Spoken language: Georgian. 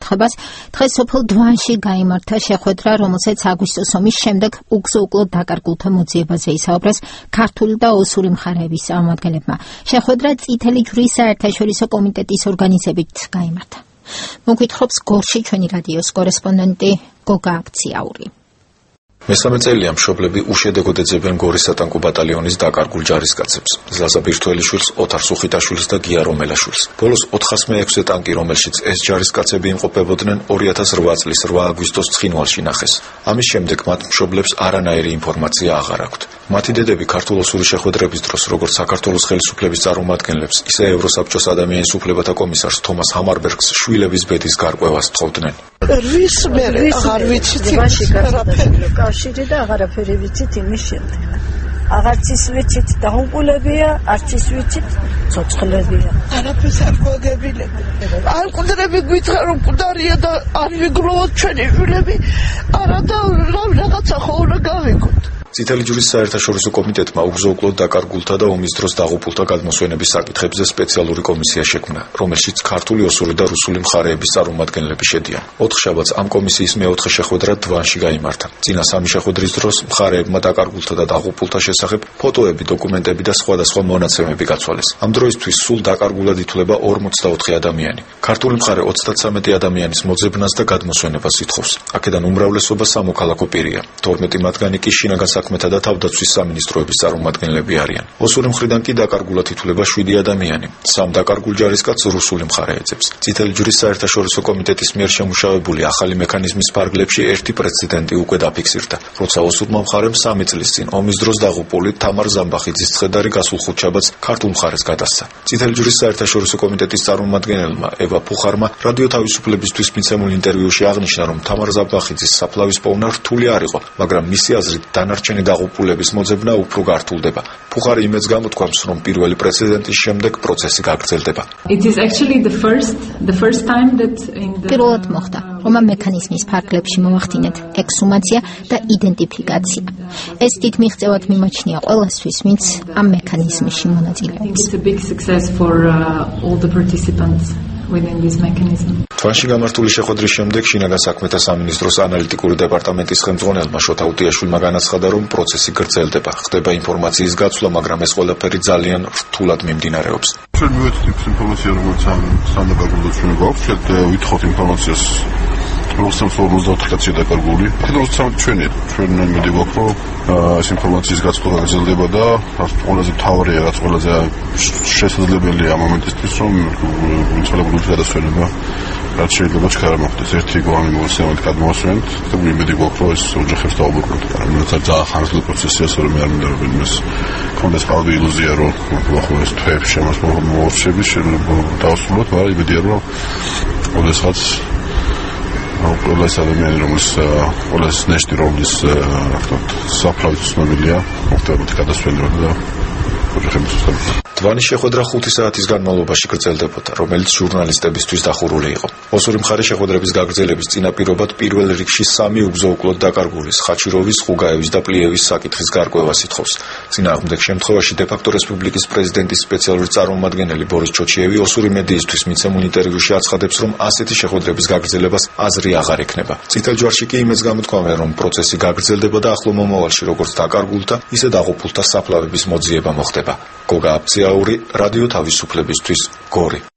განხილვებას, დღეს სოფელ დვანში გაიმართა შეხვედრა, რომელსაც აგვისტოს ომის შემდეგ უგზო-უკლოდ დაკარგულთა მოძიებაზე ისაუბრეს ქართული და ოსური მხარეების წარმომადგენლებმა. შეხვედრა წითელი ჯვრის საერთაშორისო კომიტეტის ორგანიზებით გაიმართა. მოგვითხრობს გორში ჩვენი რადიოს კორესპონდენტი გოგა აფციაური. მესამე წელია მშობლები უშედეგოდ ეძებენ გორის სატანკო ბატალიონის დაკარგულ ჯარისკაცებს, ზაზა ბირთველიშვილს, ოთარ სუხიტაშვილს და გია რომელაშვილს. ბოლოს 406-ე ტანკი, რომელშიც ეს ჯარისკაცები იმყოფებოდნენ, 2008 წლის 8 აგვისტოს ცხინვალში ნახეს. ამის შემდეგ მათ მშობლებს არანაირი ინფორმაცია აღარ აქვთ. მათი დედები ქართულ-ოსური შეხვედრების დროს, როგორც საქართველოს ხელისუფლების წარმომადგენლებს, ისე ევროსაბჭოს ადამიანის უფლებათა კომისარს თომას ჰამარბერგს შვილების ბედის გარკვევას თხოვდნენ. აღარ ვიცით კავშირი და აღარაფერი ვიცით იმის შემდეგ. აღარც ის ვიცით დაუყულებია, არც ის ვიცით ცოცხლებია. არაფერს არ გვაგებინებთ. არ მკვდრები გვითხრა რომ მკვდარია და არ ვიგლოვოთ ჩვენი შვილები, არა და რაღაცა ხო უნდა გავიგოთ. წითელი ჯვრის საერთაშორისო კომიტეტმა უგზო-უკლოდ დაკარგულთა და ომის დროს დაღუპულთა გადმოსვენების საკითხებზე სპეციალური კომისია შექმნა, რომელშიც ქართული, ოსური და რუსული მხარეების წარმომადგენლები შედიან. 4 შაბათს ამ კომისიის მეოთხე შეხვედრა დვანში გაიმართა. წინა 3 შეხვედრის დროს მხარეებმა დაკარგულთა და დაღუპულთა შესახებ ფოტოები, დოკუმენტები და სხვადასხვა მონაცემები გაცვალეს. ამ დროისთვის სულ დაკარგულად ითვლება 44 ადამიანი. ქართული მხარე 33 ადამიანის მოძებნას და გადმოსვენებას ითხოვს. აქედან უმრავლესობა სამოქალაქო პირია. 12 მათგანი კი შინაგან საქმეთა და თავდაცვის სამინისტროების წარმომადგენლები არიან. ოსური მხრიდან კი დაკარგულად ითვლება 7 ადამიანი. 3 დაკარგულ ჯარისკაცს რუსული მხარე ეძებს. წითელი ჯვრის საერთაშორისო კომიტეტის მიერ შემუშავებული ახალი მექანიზმის ფარგლებში ერთი პრეცედენტი უკვე დაფიქსირდა, როცა ოსურმა მხარემ 3 წლის წინ ომის დროს დაღუპული თამარ ზამბახიძის ცხედარი გასულ ხუთშაბათს ქართულ მხარეს გადასცა. წითელი ჯვრის საერთაშორისო კომიტეტის წარმომადგენელმა ევა ფუხარმა რადიო თავისუფლებისთვის მიცემულ ინტერვიუში აღნიშნა, რომ თამარ ზამბახიძის საფლავის პოვნა რთული არ იყო, მაგრამ მისი აზრით დანარჩენი დაღუპულების მოძებნა უფრო გართულდება. ფუხარი იმედს გამოთქვამს, რომ პირველი პრეცედენტის შემდეგ პროცესი გაგრძელდება. პირველად მოხდა, რომ ამ მექანიზმის ფარგლებში მომახდინეთ ექსჰუმაცია და იდენტიფიკაცია. ეს დიდ მიღწევად მიმოჩნია ყველასთვის, ვინც ამ მექანიზმში მონაწილეობს. თვანში გამართული შეხვედრის შემდეგ შინაგან საქმეთა სამინისტროს ანალიტიკური დეპარტამენტის ხელმძღვანელმა შოთა უტიაშვილმა განაცხადა, რომ პროცესი გრძელდება, ხდება ინფორმაციის გაცვლა, მაგრამ ეს ყველაფერი ძალიან რთულად მიმდინარეობს. ჩვენ მივეცდით ინფორმაცია, როგორც სამ დაკარგულს ჩვენ გვაქვს, ვითხოვთ ინფორმაციას რუსეთს 54 კაცი დაკარგული. რუსეთს ჩვენ მიდი გვაქვს, რომ ეს ინფორმაციის გაცვლა გაგრძელდება და ყველაზე მთავარია, რაც ყველაზე შესაძლებელია ამ მომენტისთვის, რომ მიცვალებულების გადასვენება რაც შეიძლება ჩქარა მოხდეს. ერთი გვამი მოსემად გადმოსვენთ და მიდი გვაქვს, რომ ეს ოჯახებს დაუბრუნოთ. რომელიც ძალიან ხანგრძლივი პროცესია, რომ მე არ მინდა რომ ეს კონდეს პავდი ილუზია, რომ ეს თვეებში ამას მოურჩები შეიძლება დაუსრულოთ, მაგრამ იმედია, რომ ყველასაც ყველას ადამიანი, რომელიც ყველას ნეშტი რომლის საფლავის ცნობილია, მოხდებოდა გადასვენება და ოჯახების უსწრაფოდ. დვანის შეხვედრა 5 საათის განმავლობაში გრძელდებოდა, რომელიც ჟურნალისტებისთვის დახურული იყო. ოსური მხარე შეხვედრების გაგრძელების წინაპირობად პირველ რიგში 3 უგზო-უკლოდ დაკარგულის, ხაჩიროვის, ხუგაევის და პლიევის საკითხის გარკვევას ითხოვს. წინააღმდეგ შემთხვევაში დე-ფაქტო რესპუბლიკის პრეზიდენტის სპეციალური წარმომადგენელი ბორის ჩოჩიევი ოსური მედიისთვის მიცემულ ინტერვიუში აცხადებს, რომ ასეთი შეხვედრების გაგრძელებას აზრი აღარ ექნება. წითელ ჯვარში კი იმედს გამოთქვამენ, რომ პროცესი გაგრძელდება და ახლო მომავალში როგორც დაკარგულთა, ისე დაღუპულთა საფლავების მოძიება მოხდება. გოგა აფციაური, რადიო თავისუფლებისთვის, გორი.